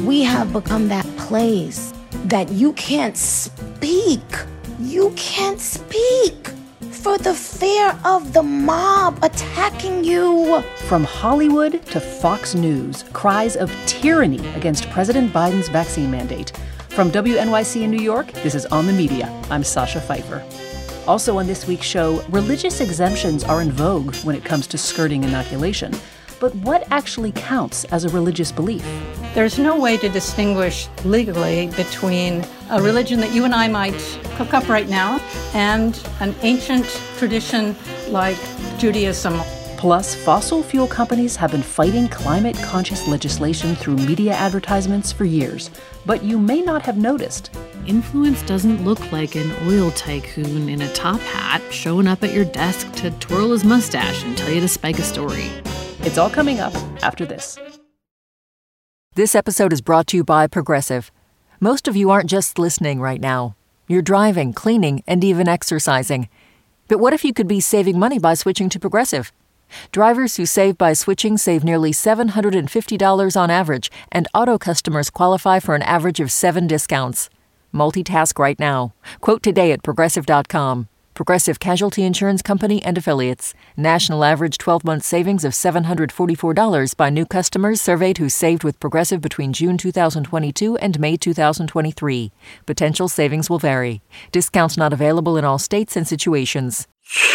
We have become that place that you can't speak. You can't speak for the fear of the mob attacking you. From Hollywood to Fox News, cries of tyranny against President Biden's vaccine mandate. From WNYC in New York, this is On the Media. I'm Sasha Pfeiffer. Also on this week's show, religious exemptions are in vogue when it comes to skirting inoculation. But what actually counts as a religious belief? There's no way to distinguish legally between a religion that you and I might cook up right now and an ancient tradition like Judaism. Plus, fossil fuel companies have been fighting climate-conscious legislation through media advertisements for years. But you may not have noticed. Influence doesn't look like an oil tycoon in a top hat showing up at your desk to twirl his mustache and tell you to spike a story. It's all coming up after this. This episode is brought to you by Progressive. Most of you aren't just listening right now. You're driving, cleaning, and even exercising. But what if you could be saving money by switching to Progressive? Drivers who save by switching save nearly $750 on average, and auto customers qualify for an average of 7 discounts. Multitask right now. Quote today at Progressive.com. Progressive Casualty Insurance Company and Affiliates. National average 12-month savings of $744 by new customers surveyed who saved with Progressive between June 2022 and May 2023. Potential savings will vary. Discounts not available in all states and situations.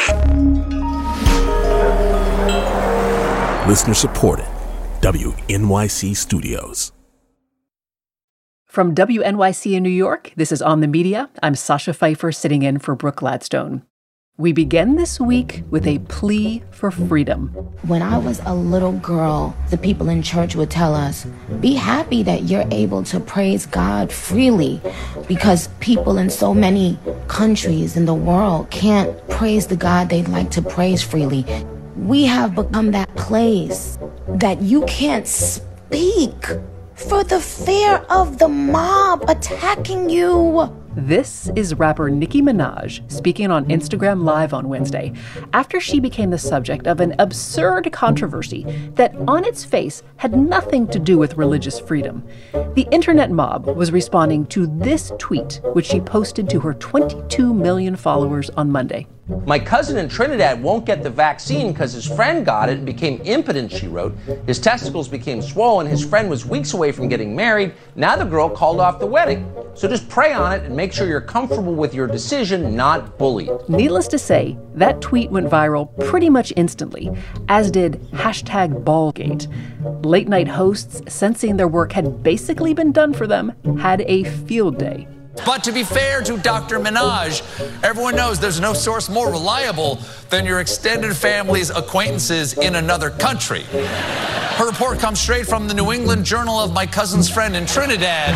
Listener supported. WNYC Studios. From WNYC in New York, this is On the Media. I'm Sasha Pfeiffer sitting in for Brooke Gladstone. We begin this week with a plea for freedom. When I was a little girl, the people in church would tell us, be happy that you're able to praise God freely, because people in so many countries in the world can't praise the God they'd like to praise freely. We have become that place that you can't speak for the fear of the mob attacking you. This is rapper Nicki Minaj speaking on Instagram Live on Wednesday after she became the subject of an absurd controversy that on its face had nothing to do with religious freedom. The internet mob was responding to this tweet, which she posted to her 22 million followers on Monday. My cousin in Trinidad won't get the vaccine because his friend got it and became impotent, she wrote. His testicles became swollen. His friend was weeks away from getting married. Now the girl called off the wedding. So just pray on it and make sure you're comfortable with your decision, not bullied. Needless to say, that tweet went viral pretty much instantly, as did #Ballgate. Late night hosts, sensing their work had basically been done for them, had a field day. But to be fair to Dr. Minaj, everyone knows there's no source more reliable than your extended family's acquaintances in another country. Her report comes straight from the New England Journal of My Cousin's Friend in Trinidad.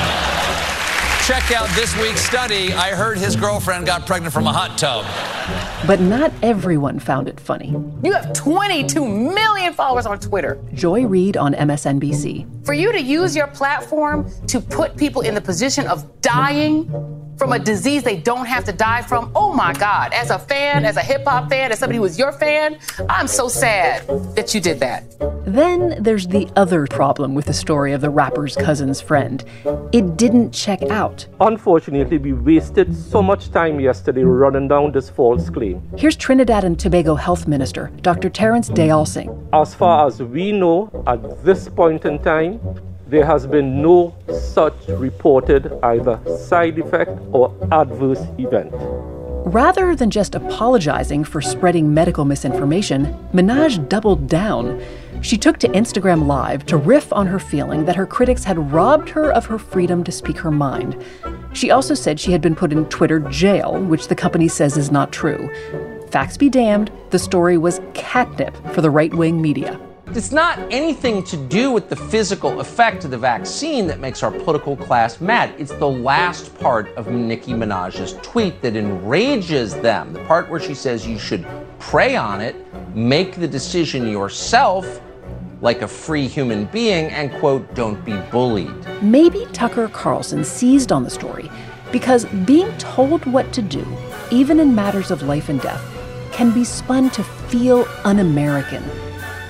Check out this week's study. I heard his girlfriend got pregnant from a hot tub. But not everyone found it funny. You have 22 million followers on Twitter. Joy Reid on MSNBC. For you to use your platform to put people in the position of dying from a disease they don't have to die from, oh my God. As a fan, as a hip-hop fan, as somebody who is your fan, I'm so sad that you did that. Then there's the other problem with the story of the rapper's cousin's friend. It didn't check out. Unfortunately, we wasted so much time yesterday running down this false claim. Here's Trinidad and Tobago Health Minister, Dr. Terrence Dayal Singh. As far as we know, at this point in time, there has been no such reported either side effect or adverse event. Rather than just apologizing for spreading medical misinformation, Minaj doubled down. She took to Instagram Live to riff on her feeling that her critics had robbed her of her freedom to speak her mind. She also said she had been put in Twitter jail, which the company says is not true. Facts be damned, the story was catnip for the right-wing media. It's not anything to do with the physical effect of the vaccine that makes our political class mad. It's the last part of Nicki Minaj's tweet that enrages them. The part where she says you should pray on it, make the decision yourself, like a free human being, and, quote, don't be bullied. Maybe Tucker Carlson seized on the story because being told what to do, even in matters of life and death, can be spun to feel un-American.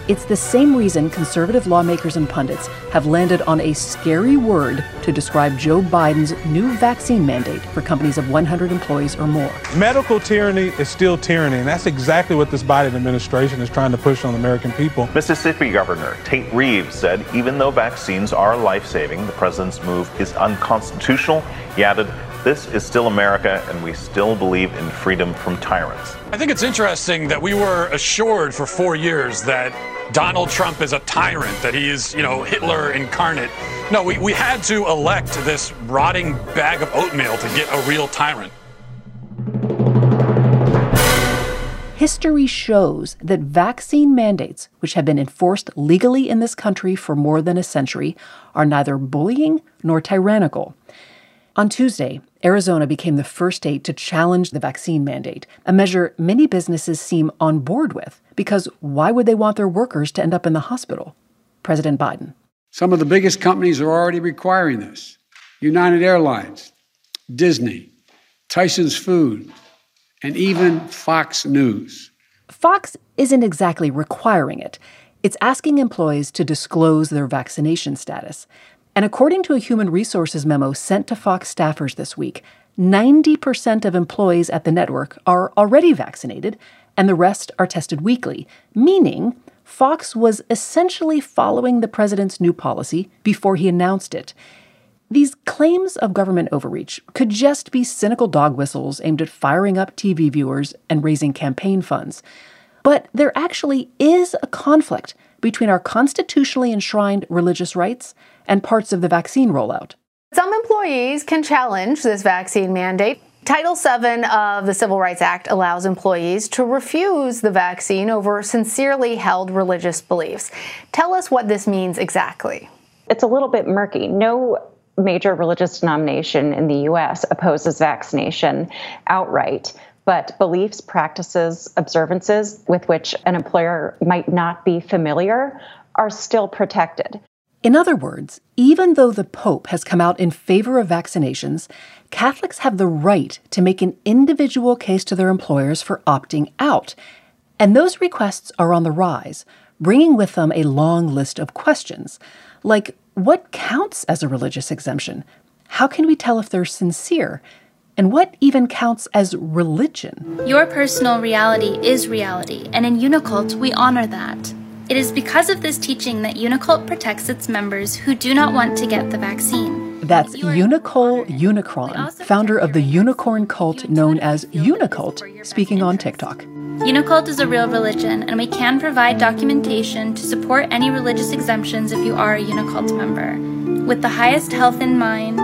It's the same reason conservative lawmakers and pundits have landed on a scary word to describe Joe Biden's new vaccine mandate for companies of 100 employees or more. Medical tyranny is still tyranny, and that's exactly what this Biden administration is trying to push on the American people. Mississippi Governor Tate Reeves said even though vaccines are life-saving, the president's move is unconstitutional. He added, "This is still America, and we still believe in freedom from tyrants." I think it's interesting that we were assured for 4 years that Donald Trump is a tyrant, that he is, Hitler incarnate. No, we had to elect this rotting bag of oatmeal to get a real tyrant. History shows that vaccine mandates, which have been enforced legally in this country for more than a century, are neither bullying nor tyrannical. On Tuesday, Arizona became the first state to challenge the vaccine mandate, a measure many businesses seem on board with, because why would they want their workers to end up in the hospital? President Biden. Some of the biggest companies are already requiring this. United Airlines, Disney, Tyson's Food, and even Fox News. Fox isn't exactly requiring it. It's asking employees to disclose their vaccination status. And according to a human resources memo sent to Fox staffers this week, 90% of employees at the network are already vaccinated, and the rest are tested weekly, meaning Fox was essentially following the president's new policy before he announced it. These claims of government overreach could just be cynical dog whistles aimed at firing up TV viewers and raising campaign funds. But there actually is a conflict between our constitutionally enshrined religious rights and parts of the vaccine rollout. Some employees can challenge this vaccine mandate. Title VII of the Civil Rights Act allows employees to refuse the vaccine over sincerely held religious beliefs. Tell us what this means exactly. It's a little bit murky. No major religious denomination in the U.S. opposes vaccination outright, but beliefs, practices, observances with which an employer might not be familiar are still protected. In other words, even though the Pope has come out in favor of vaccinations, Catholics have the right to make an individual case to their employers for opting out. And those requests are on the rise, bringing with them a long list of questions, like what counts as a religious exemption? How can we tell if they're sincere? And what even counts as religion? Your personal reality is reality, and in Unicult, we honor that. It is because of this teaching that Unicult protects its members who do not want to get the vaccine. That's Unicole Unicron, founder of the unicorn cult known as Unicult, speaking on TikTok. Unicult is a real religion, and we can provide documentation to support any religious exemptions if you are a Unicult member. With the highest health in mind,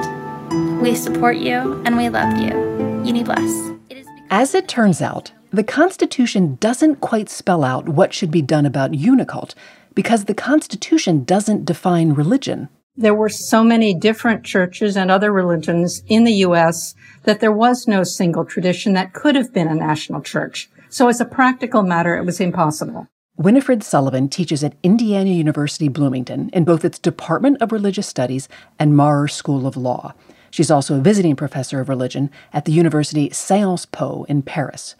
we support you and we love you. Unibless. As it turns out, the Constitution doesn't quite spell out what should be done about Unicult because the Constitution doesn't define religion. There were so many different churches and other religions in the U.S. that there was no single tradition that could have been a national church. So as a practical matter, it was impossible. Winifred Sullivan teaches at Indiana University Bloomington in both its Department of Religious Studies and Marr School of Law. She's also a visiting professor of religion at the University Sciences Po in Paris.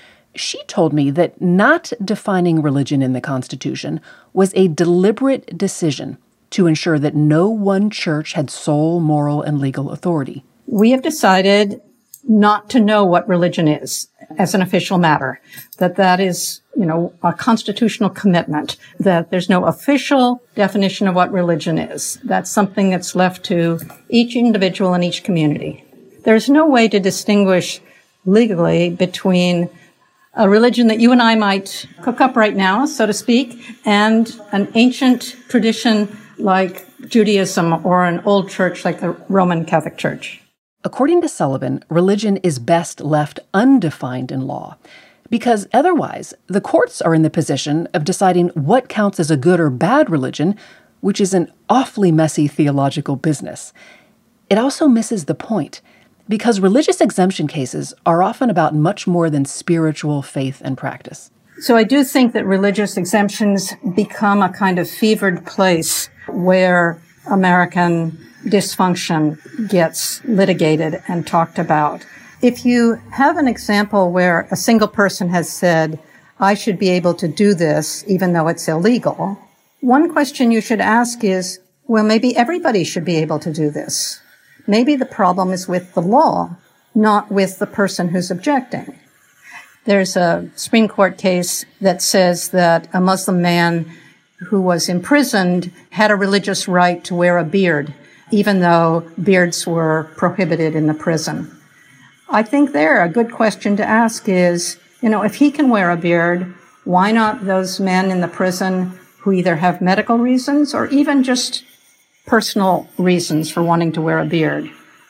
She told me that not defining religion in the Constitution was a deliberate decision to ensure that no one church had sole moral and legal authority. We have decided not to know what religion is as an official matter, that is, a constitutional commitment, that there's no official definition of what religion is. That's something that's left to each individual in each community. There's no way to distinguish legally between a religion that you and I might cook up right now, so to speak, and an ancient tradition like Judaism or an old church like the Roman Catholic Church. According to Sullivan, religion is best left undefined in law, because otherwise the courts are in the position of deciding what counts as a good or bad religion, which is an awfully messy theological business. It also misses the point, because religious exemption cases are often about much more than spiritual faith and practice. So I do think that religious exemptions become a kind of fevered place where American dysfunction gets litigated and talked about. If you have an example where a single person has said, I should be able to do this even though it's illegal. One question you should ask is, well, maybe everybody should be able to do this. Maybe the problem is with the law, not with the person who's objecting. There's a Supreme Court case that says that a Muslim man who was imprisoned had a religious right to wear a beard, even though beards were prohibited in the prison. I think there a good question to ask is, if he can wear a beard, why not those men in the prison who either have medical reasons or even just personal reasons for wanting to wear a beard?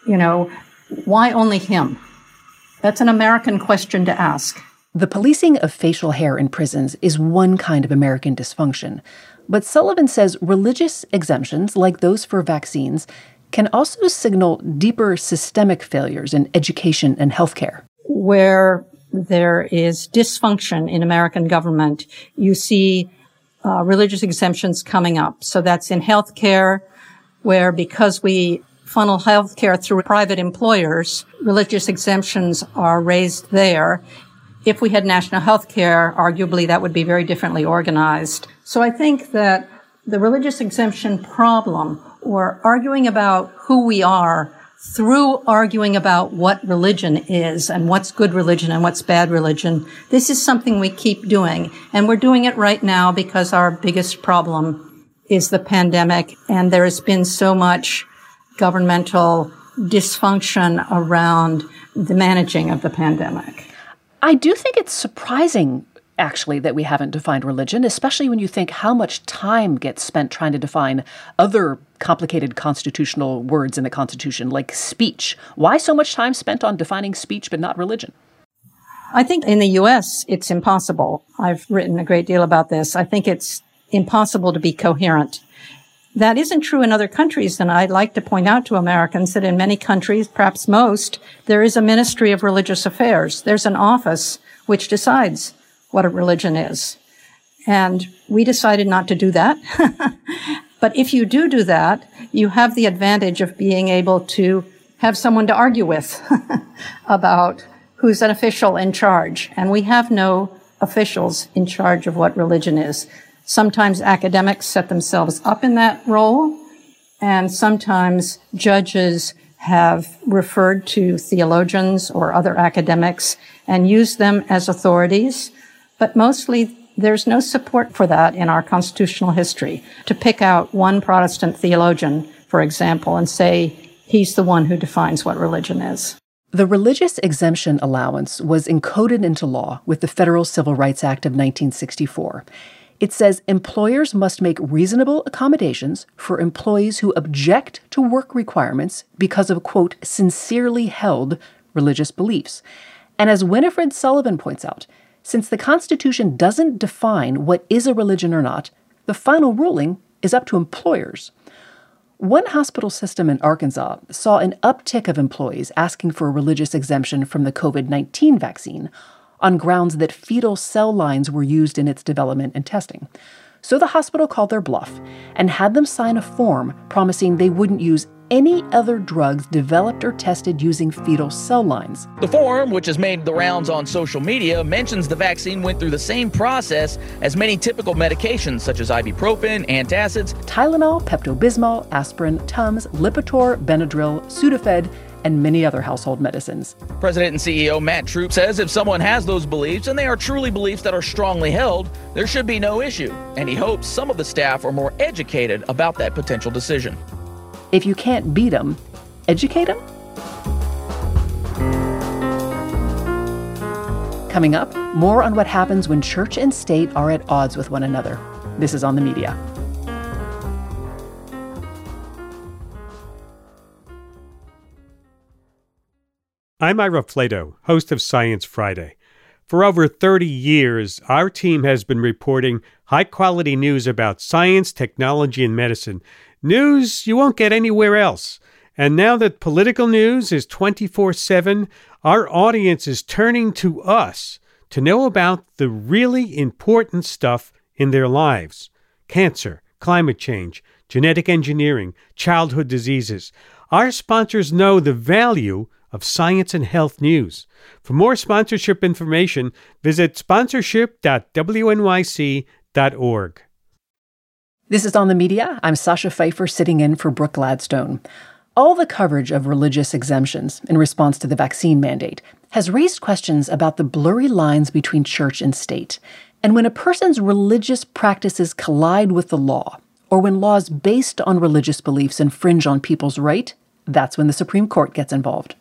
Why only him? That's an American question to ask. The policing of facial hair in prisons is one kind of American dysfunction. But Sullivan says religious exemptions, like those for vaccines, can also signal deeper systemic failures in education and healthcare. Where there is dysfunction in American government, you see religious exemptions coming up. So that's in healthcare, where because we funnel healthcare through private employers, religious exemptions are raised there. If we had national healthcare, arguably that would be very differently organized. So I think that the religious exemption problem, or arguing about who we are through arguing about what religion is and what's good religion and what's bad religion, this is something we keep doing. And we're doing it right now because our biggest problem is the pandemic, and there has been so much governmental dysfunction around the managing of the pandemic. I do think it's surprising, actually, that we haven't defined religion, especially when you think how much time gets spent trying to define other complicated constitutional words in the Constitution, like speech. Why so much time spent on defining speech but not religion? I think in the U.S., it's impossible. I've written a great deal about this. I think it's impossible to be coherent. That isn't true in other countries, and I'd like to point out to Americans that in many countries, perhaps most, there is a Ministry of Religious Affairs. There's an office which decides what a religion is. And we decided not to do that. But if you do that, you have the advantage of being able to have someone to argue with about who's an official in charge. And we have no officials in charge of what religion is. Sometimes academics set themselves up in that role, and sometimes judges have referred to theologians or other academics and used them as authorities. But mostly, there's no support for that in our constitutional history. To pick out one Protestant theologian, for example, and say he's the one who defines what religion is. The religious exemption allowance was encoded into law with the Federal Civil Rights Act of 1964. It says employers must make reasonable accommodations for employees who object to work requirements because of, quote, sincerely held religious beliefs. And as Winifred Sullivan points out, since the Constitution doesn't define what is a religion or not, the final ruling is up to employers. One hospital system in Arkansas saw an uptick of employees asking for a religious exemption from the COVID-19 vaccine on grounds that fetal cell lines were used in its development and testing. So the hospital called their bluff and had them sign a form promising they wouldn't use any other drugs developed or tested using fetal cell lines. The form, which has made the rounds on social media, mentions the vaccine went through the same process as many typical medications such as ibuprofen, antacids, Tylenol, Pepto-Bismol, aspirin, Tums, Lipitor, Benadryl, Sudafed, and many other household medicines. President and CEO Matt Troop says if someone has those beliefs, and they are truly beliefs that are strongly held, there should be no issue. And he hopes some of the staff are more educated about that potential decision. If you can't beat them, educate them? Coming up, more on what happens when church and state are at odds with one another. This is On the Media. I'm Ira Flato, host of Science Friday. For over 30 years, our team has been reporting high-quality news about science, technology, and medicine. News you won't get anywhere else. And now that political news is 24/7, our audience is turning to us to know about the really important stuff in their lives. Cancer, climate change, genetic engineering, childhood diseases. Our sponsors know the value of science and health news. For more sponsorship information, visit sponsorship.wnyc.org. This is On the Media. I'm Sasha Pfeiffer, sitting in for Brooke Gladstone. All the coverage of religious exemptions in response to the vaccine mandate has raised questions about the blurry lines between church and state. And when a person's religious practices collide with the law, or when laws based on religious beliefs infringe on people's right, that's when the Supreme Court gets involved.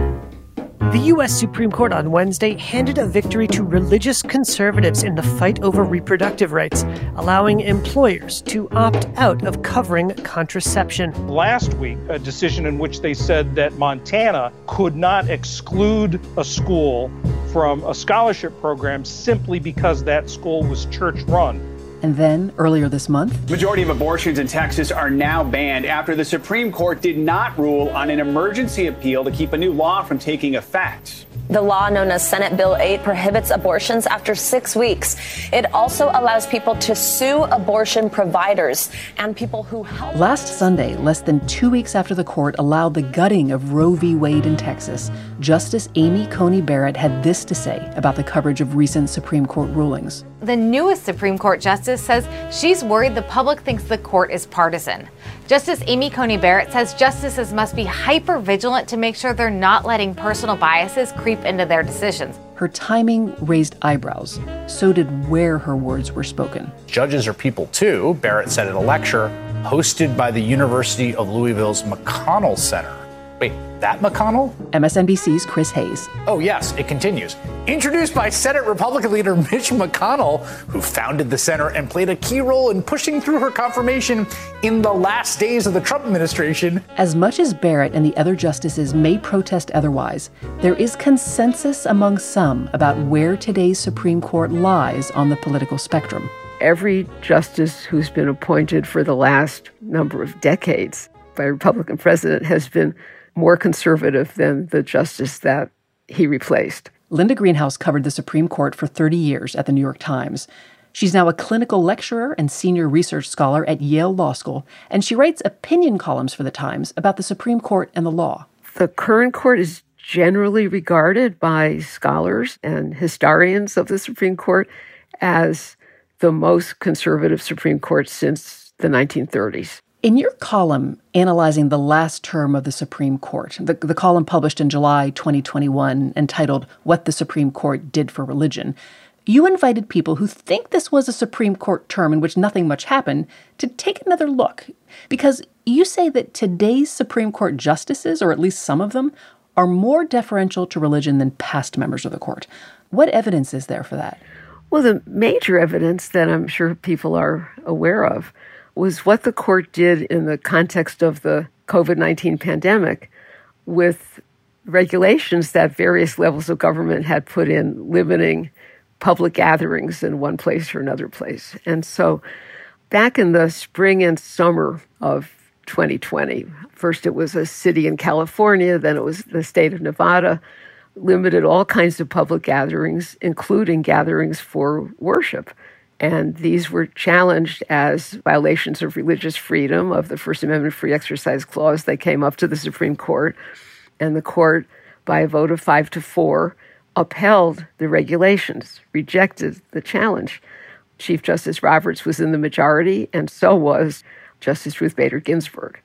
The U.S. Supreme Court on Wednesday handed a victory to religious conservatives in the fight over reproductive rights, allowing employers to opt out of covering contraception. Last week, a decision in which they said that Montana could not exclude a school from a scholarship program simply because that school was church-run. And then, earlier this month, majority of abortions in Texas are now banned after the Supreme Court did not rule on an emergency appeal to keep a new law from taking effect. The law known as Senate Bill 8 prohibits abortions after 6 weeks. It also allows people to sue abortion providers and people who help. Last Sunday, less than 2 weeks after the court allowed the gutting of Roe v. Wade in Texas, Justice Amy Coney Barrett had this to say about the coverage of recent Supreme Court rulings. The newest Supreme Court justice says she's worried the public thinks the court is partisan. Justice Amy Coney Barrett says justices must be hyper-vigilant to make sure they're not letting personal biases creep into their decisions. Her timing raised eyebrows. So did where her words were spoken. Judges are people too, Barrett said at a lecture hosted by the University of Louisville's McConnell Center. Wait, that McConnell? MSNBC's Chris Hayes. Oh, yes, it continues. Introduced by Senate Republican leader Mitch McConnell, who founded the center and played a key role in pushing through her confirmation in the last days of the Trump administration. As much as Barrett and the other justices may protest otherwise, there is consensus among some about where today's Supreme Court lies on the political spectrum. Every justice who's been appointed for the last number of decades by a Republican president has been more conservative than the justice that he replaced. Linda Greenhouse covered the Supreme Court for 30 years at the New York Times. She's now a clinical lecturer and senior research scholar at Yale Law School, and she writes opinion columns for the Times about the Supreme Court and the law. The current court is generally regarded by scholars and historians of the Supreme Court as the most conservative Supreme Court since the 1930s. In your column analyzing the last term of the Supreme Court, the column published in July 2021 entitled What the Supreme Court Did for Religion, you invited people who think this was a Supreme Court term in which nothing much happened to take another look. Because you say that today's Supreme Court justices, or at least some of them, are more deferential to religion than past members of the court. What evidence is there for that? Well, the major evidence that I'm sure people are aware of was what the court did in the context of the COVID-19 pandemic with regulations that various levels of government had put in limiting public gatherings in one place or another place. And so back in the spring and summer of 2020, first it was a city in California, then it was the state of Nevada, limited all kinds of public gatherings, including gatherings for worship. And these were challenged as violations of religious freedom, of the First Amendment Free Exercise Clause. They came up to the Supreme Court, and the court, by a vote of 5-4, upheld the regulations, rejected the challenge. Chief Justice Roberts was in the majority, and so was Justice Ruth Bader Ginsburg.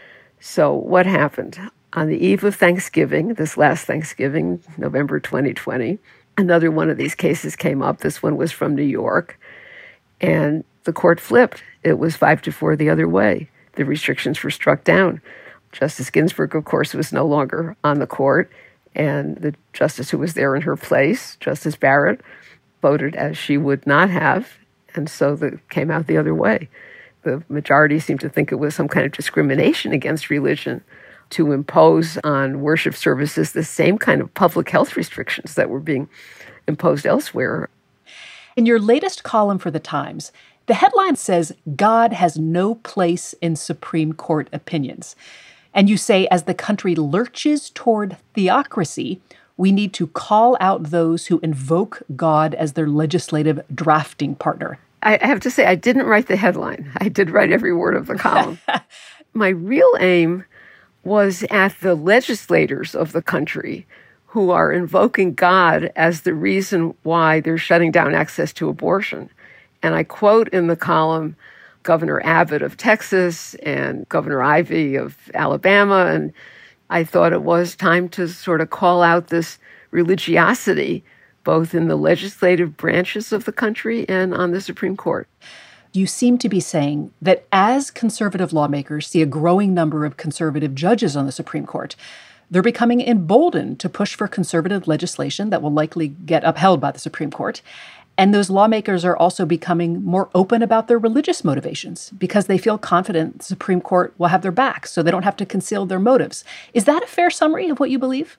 So what happened? On the eve of Thanksgiving, this last Thanksgiving, November 2020, another one of these cases came up. This one was from New York. And the court flipped. It was 5-4 the other way. The restrictions were struck down. Justice Ginsburg, of course, was no longer on the court. And the justice who was there in her place, Justice Barrett, voted as she would not have. And so it came out the other way. The majority seemed to think it was some kind of discrimination against religion to impose on worship services the same kind of public health restrictions that were being imposed elsewhere. In your latest column for The Times, the headline says, God has no place in Supreme Court opinions. And you say, as the country lurches toward theocracy, we need to call out those who invoke God as their legislative drafting partner. I have to say, I didn't write the headline. I did write every word of the column. My real aim was at the legislators of the country who are invoking God as the reason why they're shutting down access to abortion. And I quote in the column Governor Abbott of Texas and Governor Ivey of Alabama, and I thought it was time to sort of call out this religiosity both in the legislative branches of the country and on the Supreme Court. You seem to be saying that as conservative lawmakers see a growing number of conservative judges on the Supreme Court, they're becoming emboldened to push for conservative legislation that will likely get upheld by the Supreme Court. And those lawmakers are also becoming more open about their religious motivations because they feel confident the Supreme Court will have their back, so they don't have to conceal their motives. Is that a fair summary of what you believe?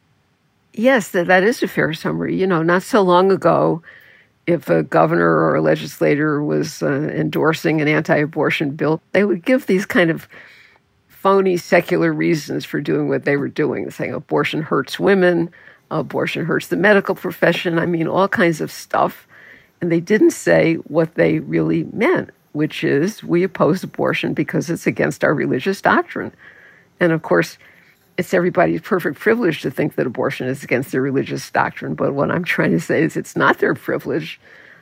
Yes, that is a fair summary. You know, not so long ago, if a governor or a legislator was endorsing an anti-abortion bill, they would give these kind of phony secular reasons for doing what they were doing, saying abortion hurts women, abortion hurts the medical profession, I mean, all kinds of stuff. And they didn't say what they really meant, which is we oppose abortion because it's against our religious doctrine. And of course, it's everybody's perfect privilege to think that abortion is against their religious doctrine. But what I'm trying to say is it's not their privilege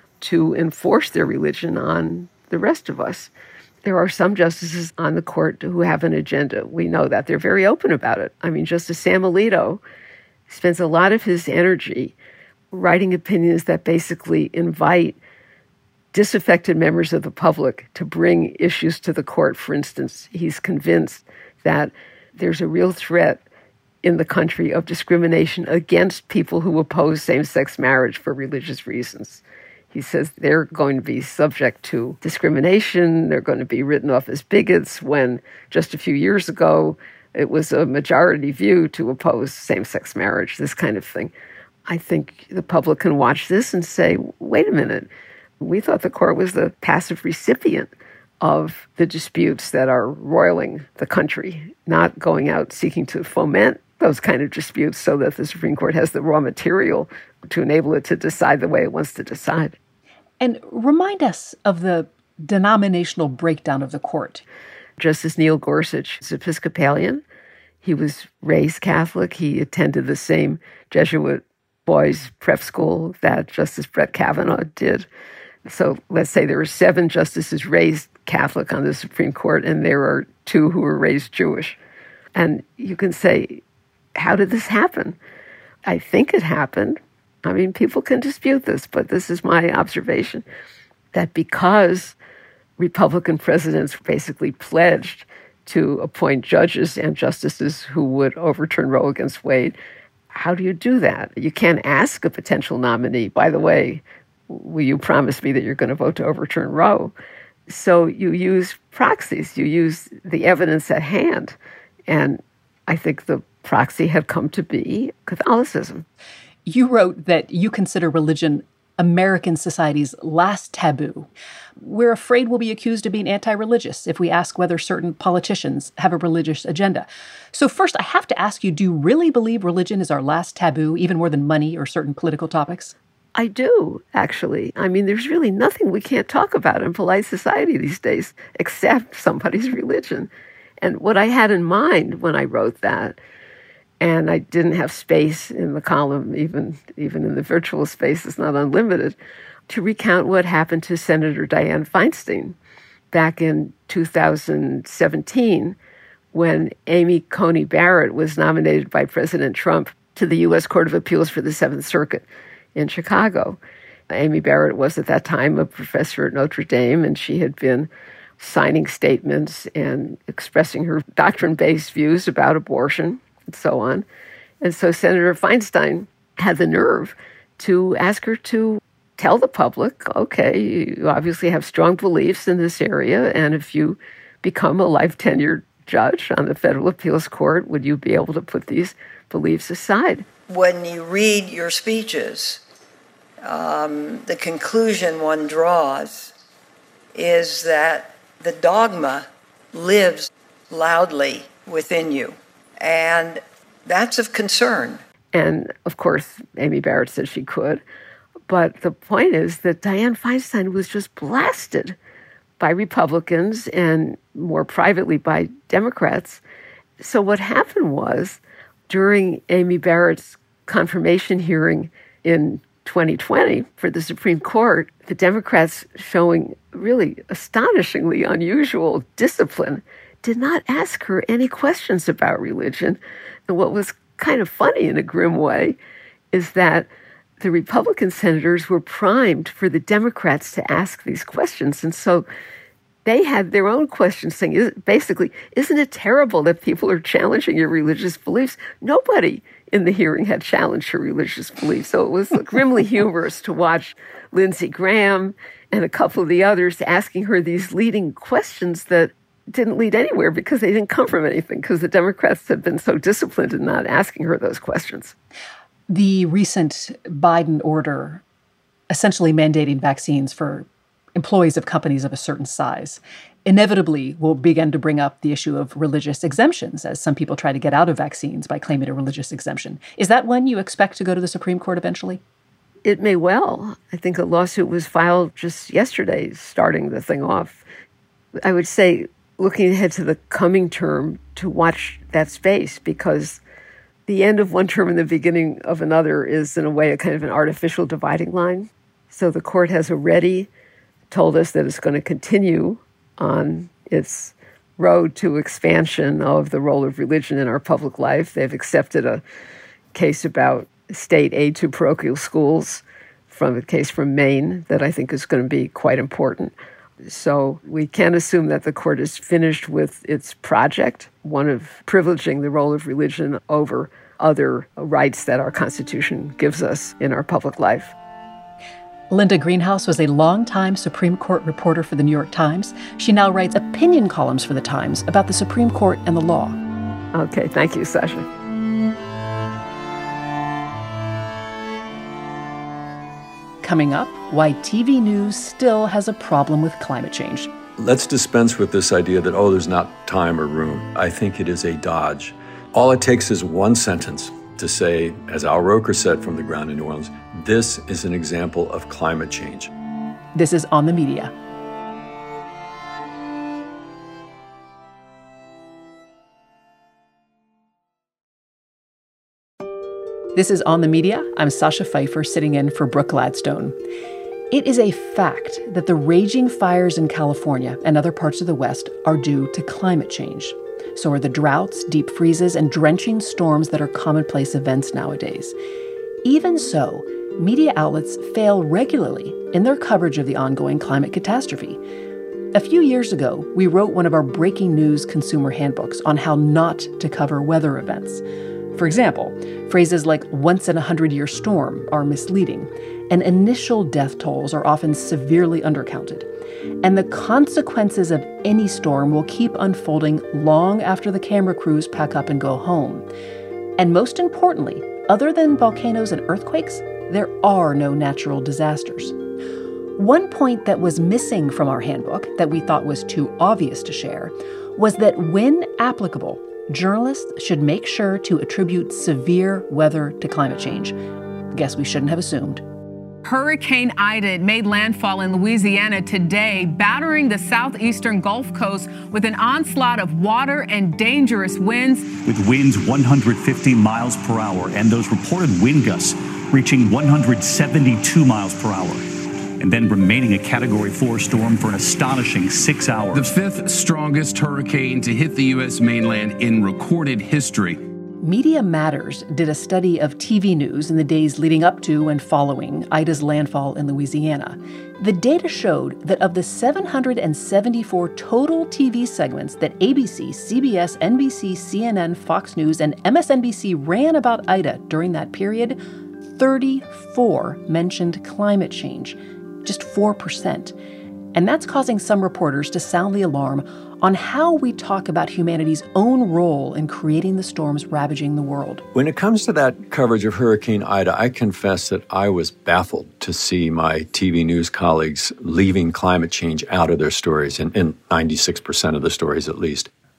to enforce their religion on the rest of us. There are some justices on the court who have an agenda. We know that. They're very open about it. I mean, Justice Sam Alito spends a lot of his energy writing opinions that basically invite disaffected members of the public to bring issues to the court. For instance, he's convinced that there's a real threat in the country of discrimination against people who oppose same-sex marriage for religious reasons. He says they're going to be subject to discrimination. They're going to be written off as bigots when just a few years ago it was a majority view to oppose same-sex marriage, this kind of thing. I think the public can watch this and say, wait a minute, we thought the court was the passive recipient of the disputes that are roiling the country, not going out seeking to foment those kind of disputes so that the Supreme Court has the raw material to enable it to decide the way it wants to decide. And remind us of the denominational breakdown of the court. Justice Neil Gorsuch is Episcopalian. He was raised Catholic. He attended the same Jesuit boys' prep school that Justice Brett Kavanaugh did. So let's say there are 7 justices raised Catholic on the Supreme Court, and there are 2 who were raised Jewish. And you can say, how did this happen? I think it happened. I mean, people can dispute this, but this is my observation, that because Republican presidents basically pledged to appoint judges and justices who would overturn Roe against Wade, how do you do that? You can't ask a potential nominee, by the way, will you promise me that you're going to vote to overturn Roe? So you use proxies. You use the evidence at hand. And I think the proxy had come to be Catholicism. You wrote that you consider religion American society's last taboo. We're afraid we'll be accused of being anti-religious if we ask whether certain politicians have a religious agenda. So first, I have to ask you, do you really believe religion is our last taboo, even more than money or certain political topics? I do, actually. I mean, there's really nothing we can't talk about in polite society these days except somebody's religion. And what I had in mind when I wrote that, and I didn't have space in the column, even in the virtual space, it's not unlimited, to recount what happened to Senator Dianne Feinstein back in 2017 when Amy Coney Barrett was nominated by President Trump to the U.S. Court of Appeals for the Seventh Circuit in Chicago. Amy Barrett was at that time a professor at Notre Dame, and she had been signing statements and expressing her doctrine-based views about abortion and so on. And so Senator Feinstein had the nerve to ask her to tell the public, okay, you obviously have strong beliefs in this area, and if you become a life-tenured judge on the federal appeals court, would you be able to put these beliefs aside? When you read your speeches, the conclusion one draws is that the dogma lives loudly within you. And that's of concern. And, of course, Amy Barrett said she could. But the point is that Dianne Feinstein was just blasted by Republicans and more privately by Democrats So what happened was, during Amy Barrett's confirmation hearing in 2020 for the Supreme Court, the Democrats, showing really astonishingly unusual discipline, did not ask her any questions about religion. And what was kind of funny in a grim way is that the Republican senators were primed for the Democrats to ask these questions. And so they had their own questions saying, basically, isn't it terrible that people are challenging your religious beliefs? Nobody in the hearing had challenged her religious beliefs. So it was grimly humorous to watch Lindsey Graham and a couple of the others asking her these leading questions that didn't lead anywhere because they didn't come from anything, because the Democrats had been so disciplined in not asking her those questions. The recent Biden order essentially mandating vaccines for employees of companies of a certain size inevitably will begin to bring up the issue of religious exemptions, as some people try to get out of vaccines by claiming a religious exemption. Is that one you expect to go to the Supreme Court eventually? It may well. I think a lawsuit was filed just yesterday, starting the thing off. I would say, looking ahead to the coming term, to watch that space, because the end of one term and the beginning of another is, in a way, a kind of an artificial dividing line. So the court has already told us that it's going to continue on its road to expansion of the role of religion in our public life. They've accepted a case about state aid to parochial schools from a case from Maine that I think is going to be quite important. So we can assume that the court is finished with its project, one of privileging the role of religion over other rights that our Constitution gives us in our public life. Linda Greenhouse was a longtime Supreme Court reporter for the New York Times. She now writes opinion columns for the Times about the Supreme Court and the law. Okay, thank you, Sasha. Coming up, why TV news still has a problem with climate change. Let's dispense with this idea that, there's not time or room. I think it is a dodge. All it takes is one sentence to say, as Al Roker said from the ground in New Orleans, this is an example of climate change. This is On the Media. This is On the Media. I'm Sasha Pfeiffer, sitting in for Brooke Gladstone. It is a fact that the raging fires in California and other parts of the West are due to climate change. So are the droughts, deep freezes, and drenching storms that are commonplace events nowadays. Even so, media outlets fail regularly in their coverage of the ongoing climate catastrophe. A few years ago, we wrote one of our breaking news consumer handbooks on how not to cover weather events. For example, phrases like once-in-a-100-year storm are misleading, and initial death tolls are often severely undercounted. And the consequences of any storm will keep unfolding long after the camera crews pack up and go home. And most importantly, other than volcanoes and earthquakes, there are no natural disasters. One point that was missing from our handbook that we thought was too obvious to share was that when applicable, journalists should make sure to attribute severe weather to climate change. Guess we shouldn't have assumed. Hurricane Ida made landfall in Louisiana today, battering the southeastern Gulf Coast with an onslaught of water and dangerous winds. With winds 150 miles per hour and those reported wind gusts reaching 172 miles per hour. And then remaining a Category 4 storm for an astonishing 6 hours. The fifth strongest hurricane to hit the U.S. mainland in recorded history. Media Matters did a study of TV news in the days leading up to and following Ida's landfall in Louisiana. The data showed that of the 774 total TV segments that ABC, CBS, NBC, CNN, Fox News, and MSNBC ran about Ida during that period, 34 mentioned climate change, just 4%. And that's causing some reporters to sound the alarm on how we talk about humanity's own role in creating the storms ravaging the world. When it comes to that coverage of Hurricane Ida, I confess that I was baffled to see my TV news colleagues leaving climate change out of their stories, in 96% of the stories at least.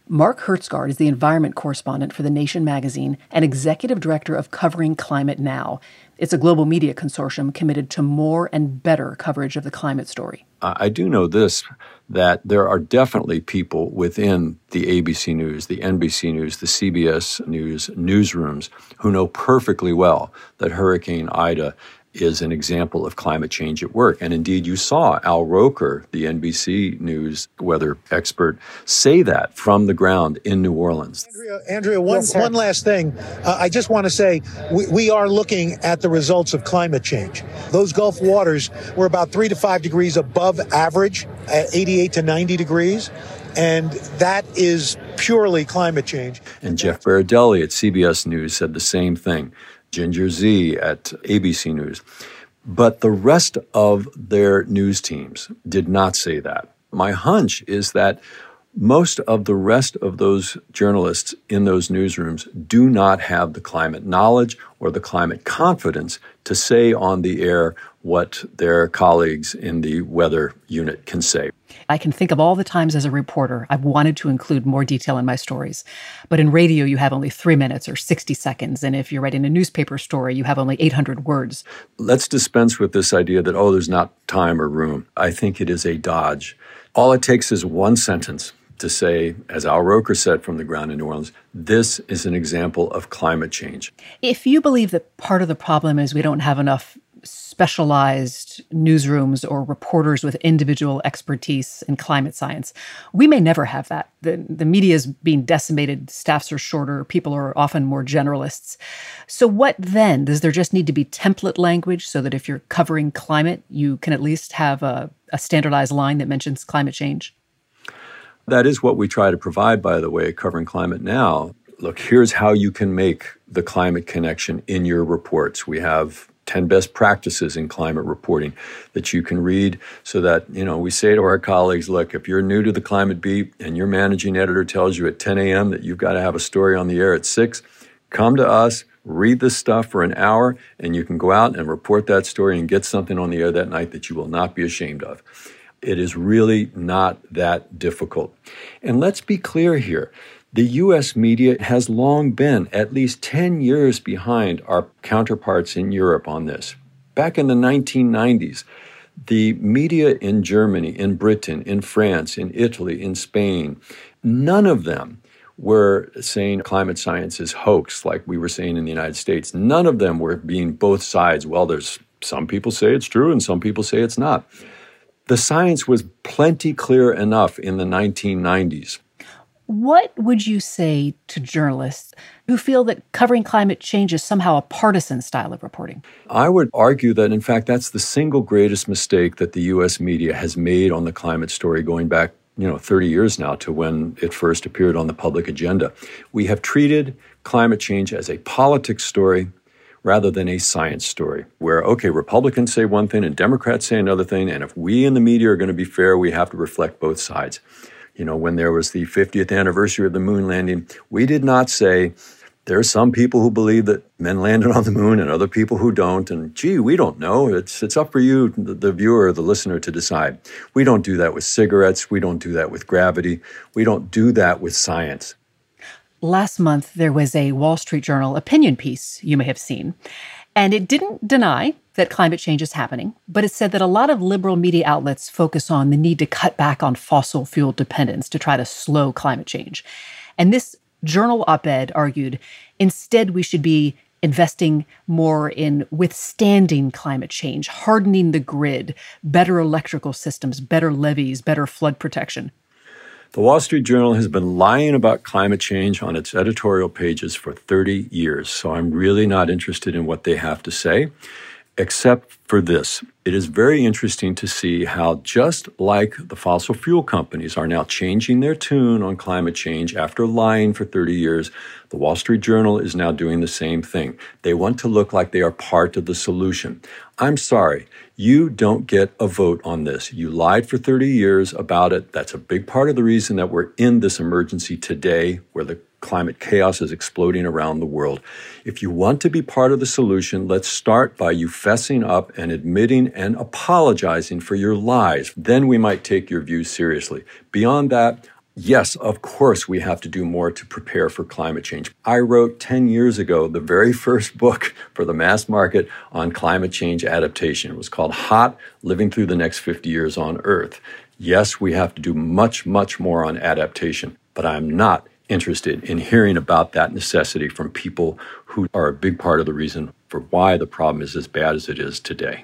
Mark Hertsgaard is the environment correspondent for The Nation magazine and executive director of Covering Climate Now. It's a global media consortium committed to more and better coverage of the climate story. I do know this, that there are definitely people within the ABC News, the NBC News, the CBS News newsrooms who know perfectly well that Hurricane Ida is an example of climate change at work. And indeed, you saw Al Roker, the NBC News weather expert, say that from the ground in New Orleans. Andrea, one last thing. I just want to say we are looking at the results of climate change. Those Gulf waters were about 3 to 5 degrees above average at 88 to 90 degrees. And that is purely climate change. And Jeff Baradelli at CBS News said the same thing. Ginger Z at ABC News. But the rest of their news teams did not say that. My hunch is that most of the rest of those journalists in those newsrooms do not have the climate knowledge or the climate confidence to say on the air what their colleagues in the weather unit can say. I can think of all the times as a reporter I've wanted to include more detail in my stories. But in radio, you have only 3 minutes or 60 seconds. And if you're writing a newspaper story, you have only 800 words. Let's dispense with this idea that, there's not time or room. I think it is a dodge. All it takes is one sentence to say, as Al Roker said from the ground in New Orleans, this is an example of climate change. If you believe that part of the problem is we don't have enough specialized newsrooms or reporters with individual expertise in climate science, we may never have that. The media is being decimated, staffs are shorter, people are often more generalists. So what then? Does there just need to be template language so that if you're covering climate, you can at least have a standardized line that mentions climate change? That is what we try to provide, by the way, Covering Climate Now. Look, here's how you can make the climate connection in your reports. We have 10 best practices in climate reporting that you can read so that, we say to our colleagues, look, if you're new to the Climate Beat and your managing editor tells you at 10 a.m. that you've got to have a story on the air at 6, come to us, read this stuff for an hour, and you can go out and report that story and get something on the air that night that you will not be ashamed of. It is really not that difficult. And let's be clear here. The U.S. media has long been at least 10 years behind our counterparts in Europe on this. Back in the 1990s, the media in Germany, in Britain, in France, in Italy, in Spain, none of them were saying climate science is hoax like we were saying in the United States. None of them were being both sides. Well, there's some people say it's true and some people say it's not. The science was plenty clear enough in the 1990s. What would you say to journalists who feel that covering climate change is somehow a partisan style of reporting? I would argue that, in fact, that's the single greatest mistake that the U.S. media has made on the climate story going back, 30 years now to when it first appeared on the public agenda. We have treated climate change as a politics story rather than a science story, where, Republicans say one thing and Democrats say another thing, and if we in the media are going to be fair, we have to reflect both sides. When there was the 50th anniversary of the moon landing, we did not say, there are some people who believe that men landed on the moon and other people who don't, and we don't know. It's up for you, the viewer or the listener, to decide. We don't do that with cigarettes. We don't do that with gravity. We don't do that with science. Last month, there was a Wall Street Journal opinion piece you may have seen, and it didn't deny that climate change is happening, but it said that a lot of liberal media outlets focus on the need to cut back on fossil fuel dependence to try to slow climate change. And this journal op-ed argued, instead we should be investing more in withstanding climate change, hardening the grid, better electrical systems, better levees, better flood protection. The Wall Street Journal has been lying about climate change on its editorial pages for 30 years, so I'm really not interested in what they have to say, except for this. It is very interesting to see how, just like the fossil fuel companies are now changing their tune on climate change after lying for 30 years, the Wall Street Journal is now doing the same thing. They want to look like they are part of the solution. I'm sorry, you don't get a vote on this. You lied for 30 years about it. That's a big part of the reason that we're in this emergency today, where the climate chaos is exploding around the world. If you want to be part of the solution, let's start by you fessing up and admitting and apologizing for your lies. Then we might take your views seriously. Beyond that, Yes, of course, we have to do more to prepare for climate change. I wrote 10 years ago the very first book for the mass market on climate change adaptation. It was called Hot, Living Through the Next 50 Years on Earth. Yes, we have to do much, much more on adaptation, but I'm not interested in hearing about that necessity from people who are a big part of the reason for why the problem is as bad as it is today.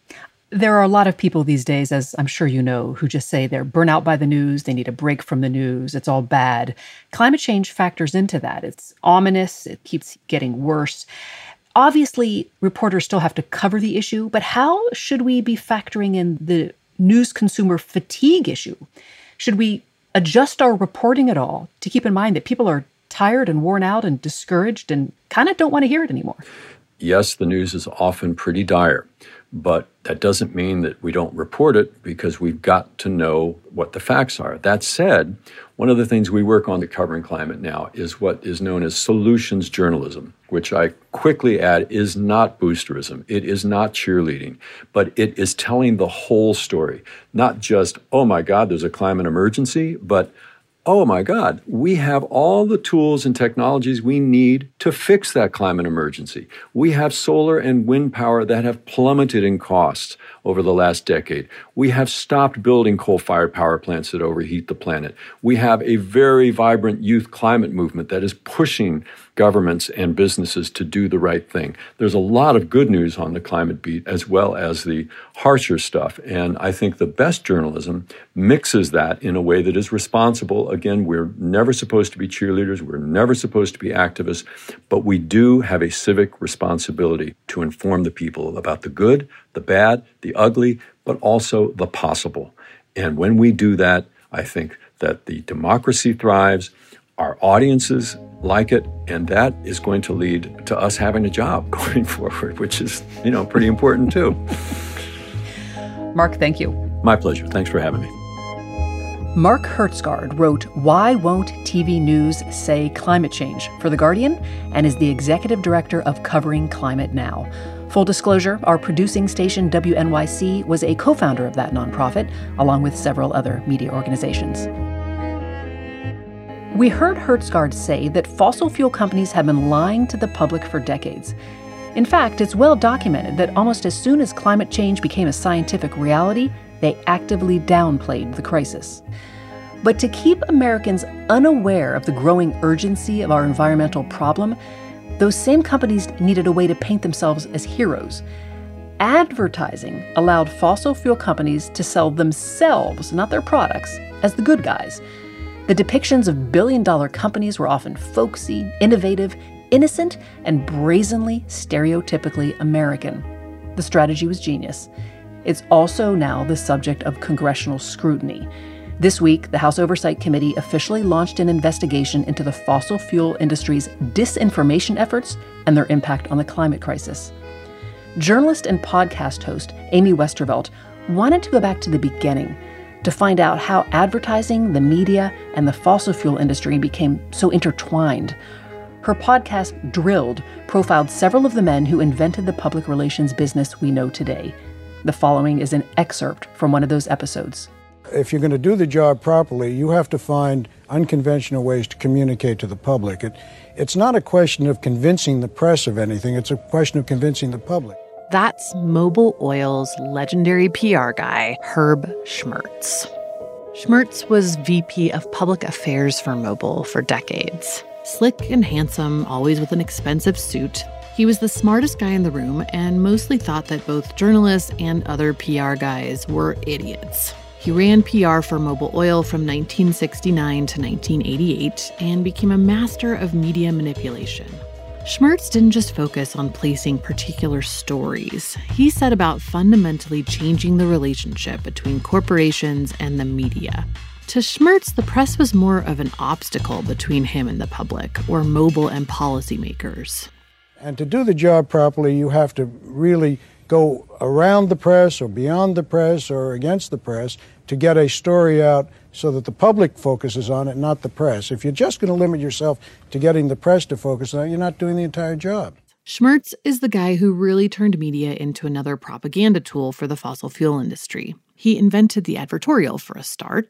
There are a lot of people these days, as I'm sure you know, who just say they're burnt out by the news, they need a break from the news, it's all bad. Climate change factors into that. It's ominous, it keeps getting worse. Obviously, reporters still have to cover the issue, but how should we be factoring in the news consumer fatigue issue? Should we adjust our reporting at all to keep in mind that people are tired and worn out and discouraged and kind of don't want to hear it anymore? Yes, the news is often pretty dire, but that doesn't mean that we don't report it because we've got to know what the facts are. That said, one of the things we work on to covering climate now is what is known as solutions journalism, which I quickly add is not boosterism. It is not cheerleading, but it is telling the whole story. Not just, oh my God, there's a climate emergency, but oh my God, we have all the tools and technologies we need to fix that climate emergency. We have solar and wind power that have plummeted in costs over the last decade. We have stopped building coal-fired power plants that overheat the planet. We have a very vibrant youth climate movement that is pushing governments and businesses to do the right thing. There's a lot of good news on the climate beat as well as the harsher stuff. And I think the best journalism mixes that in a way that is responsible. Again, we're never supposed to be cheerleaders. We're never supposed to be activists. But we do have a civic responsibility to inform the people about the good, the bad, the ugly, but also the possible. And when we do that, I think that the democracy thrives, our audiences like it, and that is going to lead to us having a job going forward, which is, pretty important too. Mark, thank you. My pleasure. Thanks for having me. Mark Hertsgaard wrote Why Won't TV News Say Climate Change for The Guardian and is the executive director of Covering Climate Now. Full disclosure, our producing station WNYC was a co-founder of that nonprofit, along with several other media organizations. We heard Hertsgaard say that fossil fuel companies have been lying to the public for decades. In fact, it's well documented that almost as soon as climate change became a scientific reality, they actively downplayed the crisis. But to keep Americans unaware of the growing urgency of our environmental problem, those same companies needed a way to paint themselves as heroes. Advertising allowed fossil fuel companies to sell themselves, not their products, as the good guys. The depictions of billion-dollar companies were often folksy, innovative, innocent, and brazenly, stereotypically American. The strategy was genius. It's also now the subject of congressional scrutiny. This week, the House Oversight Committee officially launched an investigation into the fossil fuel industry's disinformation efforts and their impact on the climate crisis. Journalist and podcast host Amy Westervelt wanted to go back to the beginning to find out how advertising, the media, and the fossil fuel industry became so intertwined. Her podcast, Drilled, profiled several of the men who invented the public relations business we know today. The following is an excerpt from one of those episodes. If you're going to do the job properly, you have to find unconventional ways to communicate to the public. It's not a question of convincing the press of anything, it's a question of convincing the public. That's Mobil Oil's legendary PR guy, Herb Schmertz. Schmertz was VP of Public Affairs for Mobil for decades. Slick and handsome, always with an expensive suit, he was the smartest guy in the room and mostly thought that both journalists and other PR guys were idiots. He ran PR for Mobil Oil from 1969 to 1988 and became a master of media manipulation. Schmertz didn't just focus on placing particular stories. He set about fundamentally changing the relationship between corporations and the media. To Schmertz, the press was more of an obstacle between him and the public, or Mobil and policymakers. And to do the job properly, you have to really go around the press or beyond the press or against the press to get a story out so that the public focuses on it, not the press. If you're just going to limit yourself to getting the press to focus on it, you're not doing the entire job. Schmertz is the guy who really turned media into another propaganda tool for the fossil fuel industry. He invented the advertorial for a start.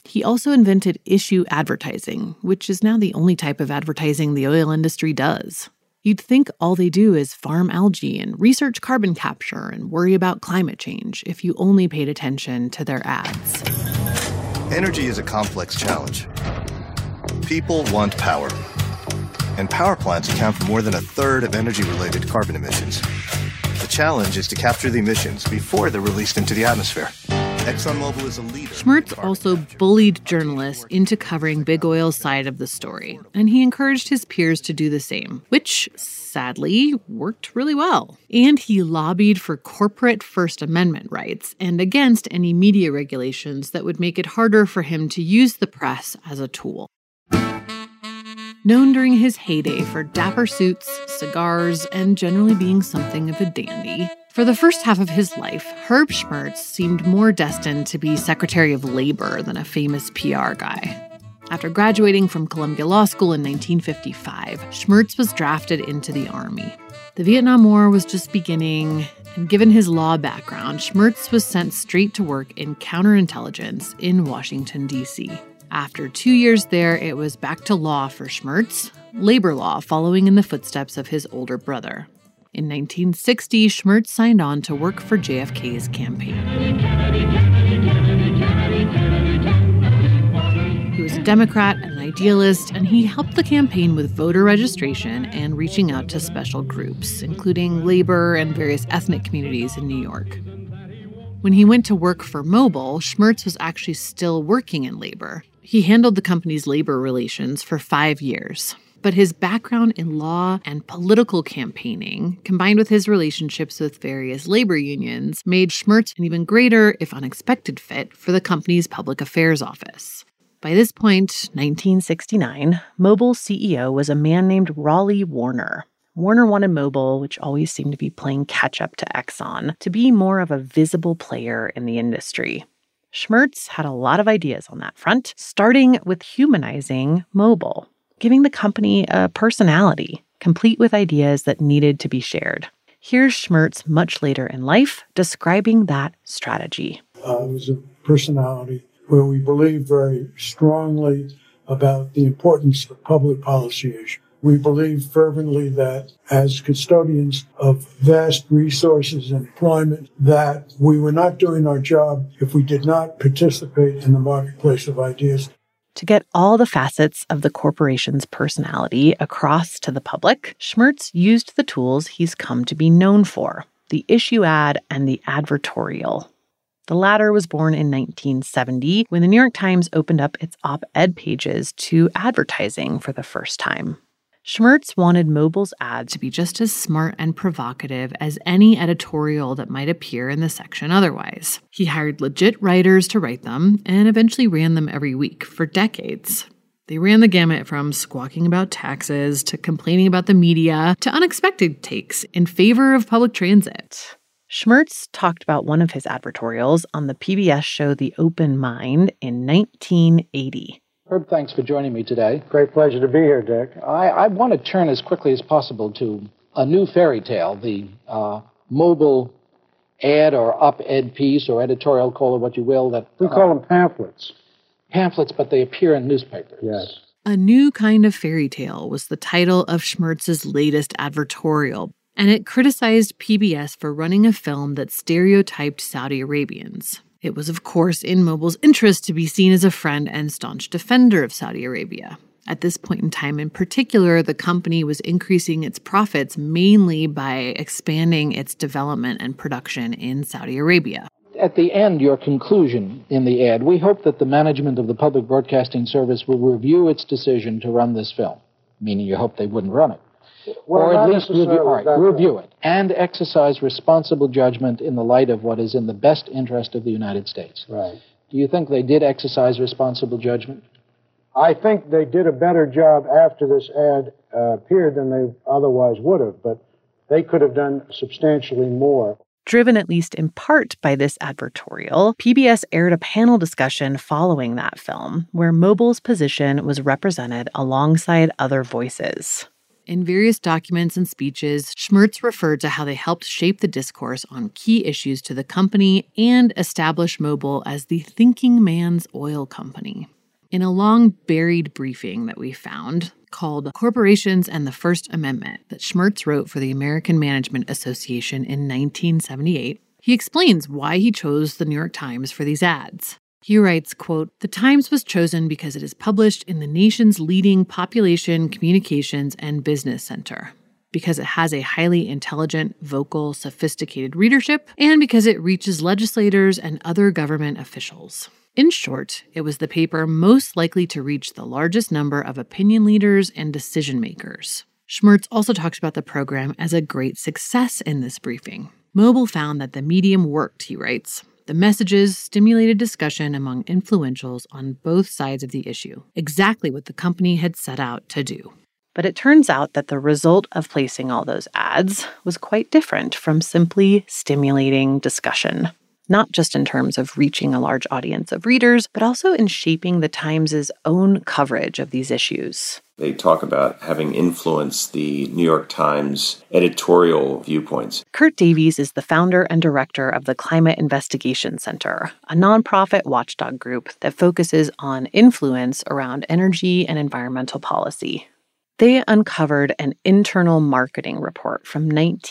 He also invented issue advertising, which is now the only type of advertising the oil industry does. You'd think all they do is farm algae and research carbon capture and worry about climate change if you only paid attention to their ads. Energy is a complex challenge. People want power. And power plants account for more than a third of energy-related carbon emissions. The challenge is to capture the emissions before they're released into the atmosphere. ExxonMobil is a leader. Schmertz also bullied journalists into covering big oil's side of the story, and he encouraged his peers to do the same, which, sadly, worked really well. And he lobbied for corporate First Amendment rights and against any media regulations that would make it harder for him to use the press as a tool. Known during his heyday for dapper suits, cigars, and generally being something of a dandy, for the first half of his life, Herb Schmertz seemed more destined to be Secretary of Labor than a famous PR guy. After graduating from Columbia Law School in 1955, Schmertz was drafted into the Army. The Vietnam War was just beginning, and given his law background, Schmertz was sent straight to work in counterintelligence in Washington, D.C. After 2 years there, it was back to law for Schmertz, labor law following in the footsteps of his older brother. In 1960, Schmertz signed on to work for JFK's campaign. He was a Democrat, an idealist, and he helped the campaign with voter registration and reaching out to special groups, including labor and various ethnic communities in New York. When he went to work for Mobil, Schmertz was actually still working in labor. He handled the company's labor relations for 5 years. But his background in law and political campaigning, combined with his relationships with various labor unions, made Schmertz an even greater, if unexpected, fit for the company's public affairs office. By this point, 1969, Mobil's CEO was a man named Raleigh Warner. Warner wanted Mobil, which always seemed to be playing catch-up to Exxon, to be more of a visible player in the industry. Schmertz had a lot of ideas on that front, starting with humanizing Mobil, giving the company a personality, complete with ideas that needed to be shared. Here's Schmertz much later in life describing that strategy. It was a personality where we believe very strongly about the importance of public policy issues. We believe fervently that as custodians of vast resources and employment, that we were not doing our job if we did not participate in the marketplace of ideas. To get all the facets of the corporation's personality across to the public, Schmertz used the tools he's come to be known for, the issue ad and the advertorial. The latter was born in 1970 when the New York Times opened up its op-ed pages to advertising for the first time. Schmertz wanted Mobil's ads to be just as smart and provocative as any editorial that might appear in the section otherwise. He hired legit writers to write them and eventually ran them every week for decades. They ran the gamut from squawking about taxes to complaining about the media to unexpected takes in favor of public transit. Schmertz talked about one of his advertorials on the PBS show The Open Mind in 1980. Herb, thanks for joining me today. Great pleasure to be here, Dick. I want to turn as quickly as possible to a new fairy tale, the Mobil ad or op-ed piece or editorial, call it what you will. That we call them pamphlets. Pamphlets, but they appear in newspapers. Yes. A New Kind of Fairy Tale was the title of Schmertz's latest advertorial, and it criticized PBS for running a film that stereotyped Saudi Arabians. It was, of course, in Mobil's interest to be seen as a friend and staunch defender of Saudi Arabia. At this point in time in particular, the company was increasing its profits mainly by expanding its development and production in Saudi Arabia. At the end, your conclusion in the ad, we hope that the management of the Public Broadcasting Service will review its decision to run this film, meaning you hope they wouldn't run it. Well, or at least review it and exercise responsible judgment in the light of what is in the best interest of the United States. Right. Do you think they did exercise responsible judgment? I think they did a better job after this ad appeared than they otherwise would have, but they could have done substantially more. Driven at least in part by this advertorial, PBS aired a panel discussion following that film, where Mobil's position was represented alongside other voices. In various documents and speeches, Schmertz referred to how they helped shape the discourse on key issues to the company and establish Mobil as the thinking man's oil company. In a long buried briefing that we found called Corporations and the First Amendment that Schmertz wrote for the American Management Association in 1978, he explains why he chose the New York Times for these ads. He writes, quote, "The Times was chosen because it is published in the nation's leading population, communications, and business center, because it has a highly intelligent, vocal, sophisticated readership, and because it reaches legislators and other government officials." In short, it was the paper most likely to reach the largest number of opinion leaders and decision makers. Schmertz also talks about the program as a great success in this briefing. Mobil found that the medium worked, he writes. The messages stimulated discussion among influentials on both sides of the issue, exactly what the company had set out to do. But it turns out that the result of placing all those ads was quite different from simply stimulating discussion, not just in terms of reaching a large audience of readers, but also in shaping the Times' own coverage of these issues. They talk about having influenced the New York Times editorial viewpoints. Kurt Davies is the founder and director of the Climate Investigation Center, a nonprofit watchdog group that focuses on influence around energy and environmental policy. They uncovered an internal marketing report from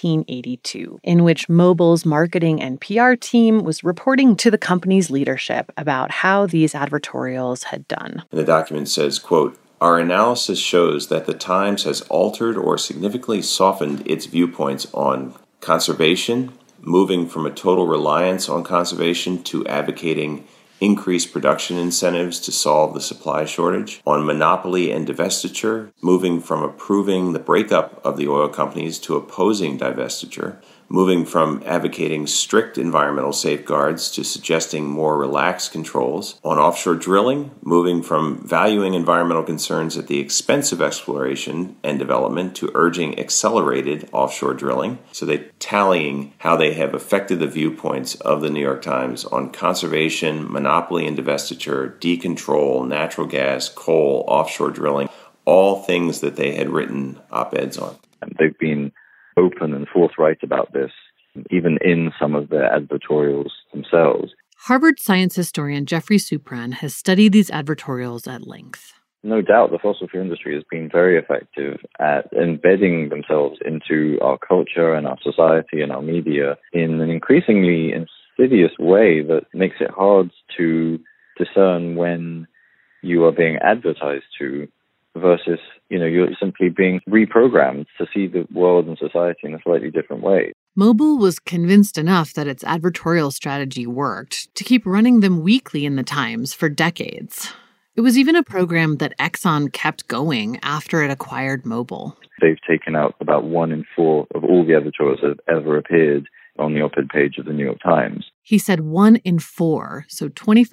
1982 in which Mobil's marketing and PR team was reporting to the company's leadership about how these advertorials had done. And the document says, quote, "Our analysis shows that the Times has altered or significantly softened its viewpoints on conservation, moving from a total reliance on conservation to advocating increased production incentives to solve the supply shortage, on monopoly and divestiture, moving from approving the breakup of the oil companies to opposing divestiture, moving from advocating strict environmental safeguards to suggesting more relaxed controls, on offshore drilling, moving from valuing environmental concerns at the expense of exploration and development to urging accelerated offshore drilling." So they're tallying how they have affected the viewpoints of the New York Times on conservation, monopoly and divestiture, decontrol, natural gas, coal, offshore drilling, all things that they had written op-eds on. They've been open and forthright about this, even in some of their advertorials themselves. Harvard science historian Jeffrey Supran has studied these advertorials at length. No doubt the fossil fuel industry has been very effective at embedding themselves into our culture and our society and our media in an increasingly insidious way that makes it hard to discern when you are being advertised to versus, you're simply being reprogrammed to see the world and society in a slightly different way. Mobil was convinced enough that its advertorial strategy worked to keep running them weekly in the Times for decades. It was even a program that Exxon kept going after it acquired Mobil. They've taken out about 1 in 4 of all the editorials that have ever appeared on the op-ed page of the New York Times. He said 1 in 4, so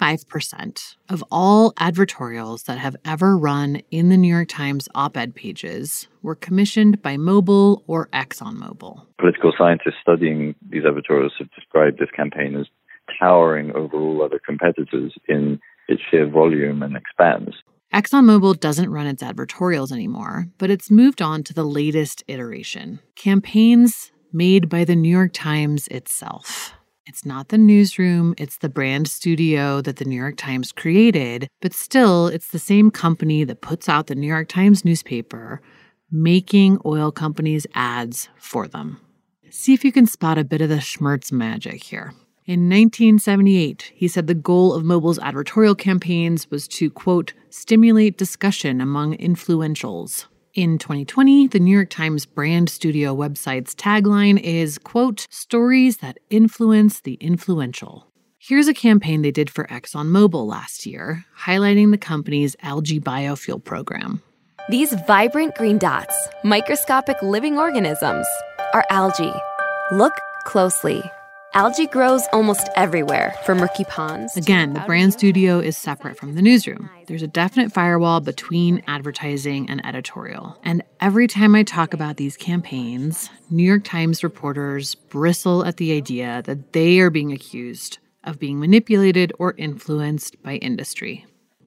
25% of all advertorials that have ever run in the New York Times op-ed pages were commissioned by Mobil or ExxonMobil. Political scientists studying these advertorials have described this campaign as towering over all other competitors in its sheer volume and expanse. ExxonMobil doesn't run its advertorials anymore, but it's moved on to the latest iteration. Campaigns made by the New York Times itself. It's not the newsroom, it's the brand studio that the New York Times created, but still, it's the same company that puts out the New York Times newspaper, making oil companies ads for them. See if you can spot a bit of the Schmertz magic here. In 1978, he said the goal of Mobil's advertorial campaigns was to, quote, stimulate discussion among influentials. In 2020, the New York Times brand studio website's tagline is, quote, stories that influence the influential. Here's a campaign they did for ExxonMobil last year, highlighting the company's algae biofuel program. These vibrant green dots, microscopic living organisms, are algae. Look closely. Algae grows almost everywhere, from murky ponds. Again, the brand studio is separate from the newsroom. There's a definite firewall between advertising and editorial. And every time I talk about these campaigns, New York Times reporters bristle at the idea that they are being accused of being manipulated or influenced by industry.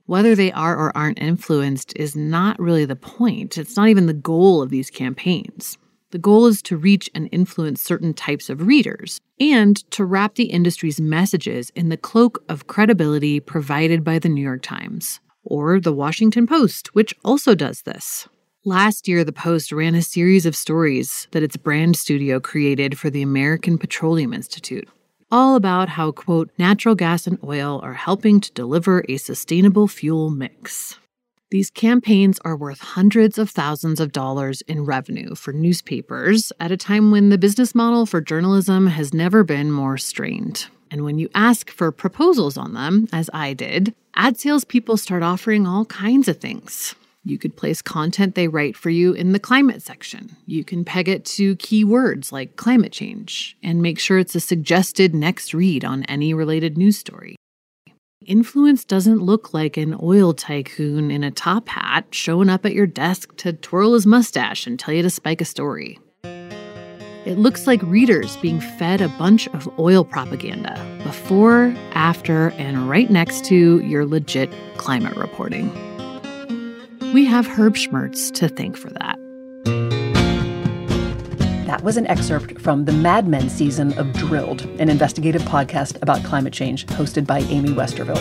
Whether they are or aren't influenced is not really the point. It's not even the goal of these campaigns. The goal is to reach and influence certain types of readers and to wrap the industry's messages in the cloak of credibility provided by the New York Times or the Washington Post, which also does this. Last year, the Post ran a series of stories that its brand studio created for the American Petroleum Institute, all about how, quote, natural gas and oil are helping to deliver a sustainable fuel mix. These campaigns are worth hundreds of thousands of dollars in revenue for newspapers at a time when the business model for journalism has never been more strained. And when you ask for proposals on them, as I did, ad salespeople start offering all kinds of things. You could place content they write for you in the climate section. You can peg it to keywords like climate change and make sure it's a suggested next read on any related news story. Influence doesn't look like an oil tycoon in a top hat showing up at your desk to twirl his mustache and tell you to spike a story. It looks like readers being fed a bunch of oil propaganda before, after, and right next to your legit climate reporting. We have Herb Schmertz to thank for that. That was an excerpt from the Mad Men season of Drilled, an investigative podcast about climate change hosted by Amy Westervelt.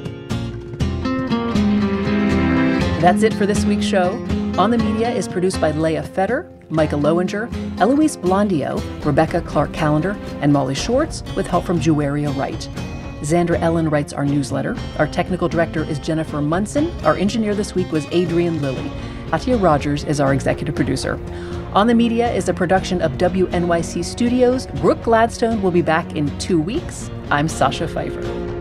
That's it for this week's show. On the Media is produced by Leah Fetter, Micah Lowinger, Eloise Blondio, Rebecca Clark-Callender, and Molly Schwartz, with help from Juwaria Wright. Xandra Ellen writes our newsletter. Our technical director is Jennifer Munson. Our engineer this week was Adrian Lilly. Atia Rogers is our executive producer. On the Media is a production of WNYC Studios. Brooke Gladstone will be back in 2 weeks. I'm Sasha Pfeiffer.